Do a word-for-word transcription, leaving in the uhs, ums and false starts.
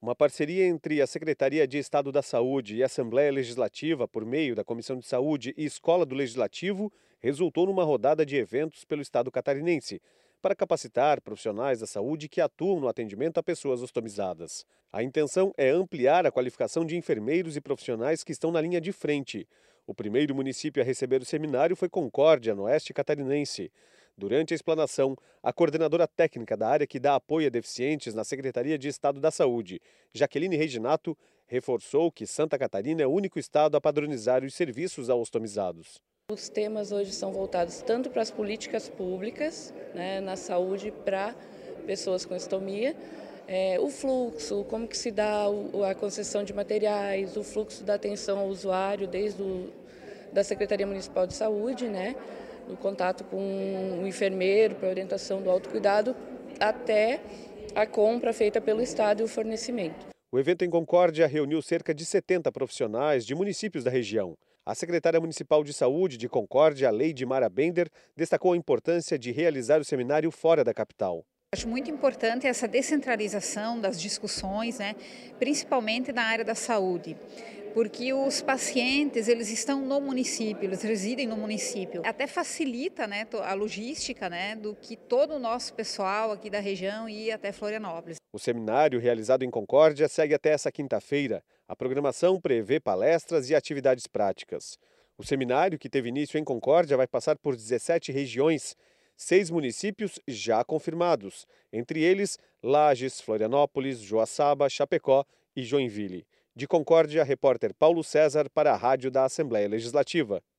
Uma parceria entre a Secretaria de Estado da Saúde e a Assembleia Legislativa, por meio da Comissão de Saúde e Escola do Legislativo, resultou numa rodada de eventos pelo Estado catarinense, para capacitar profissionais da saúde que atuam no atendimento a pessoas ostomizadas. A intenção é ampliar a qualificação de enfermeiros e profissionais que estão na linha de frente. O primeiro município a receber o seminário foi Concórdia, no oeste catarinense. Durante a explanação, a coordenadora técnica da área que dá apoio a deficientes na Secretaria de Estado da Saúde, Jaqueline Reginato, reforçou que Santa Catarina é o único estado a padronizar os serviços aos ostomizados. Os temas hoje são voltados tanto para as políticas públicas, né, na saúde para pessoas com estomia, é, o fluxo, como que se dá o, a concessão de materiais, o fluxo da atenção ao usuário desde o, da Secretaria Municipal de Saúde, né, o contato com o enfermeiro para orientação do autocuidado, até a compra feita pelo Estado e o fornecimento. O evento em Concórdia reuniu cerca de setenta profissionais de municípios da região. A secretária municipal de saúde de Concórdia, Leide Mara Bender, destacou a importância de realizar o seminário fora da capital. Acho muito importante essa descentralização das discussões, né, principalmente na área da saúde, porque os pacientes eles estão no município, eles residem no município. Até facilita, né, a logística, né, do que todo o nosso pessoal aqui da região ir até Florianópolis. O seminário, realizado em Concórdia, segue até essa quinta-feira. A programação prevê palestras e atividades práticas. O seminário, que teve início em Concórdia, vai passar por dezessete regiões, seis municípios já confirmados, entre eles Lages, Florianópolis, Joaçaba, Chapecó e Joinville. De Concórdia, repórter Paulo César para a Rádio da Assembleia Legislativa.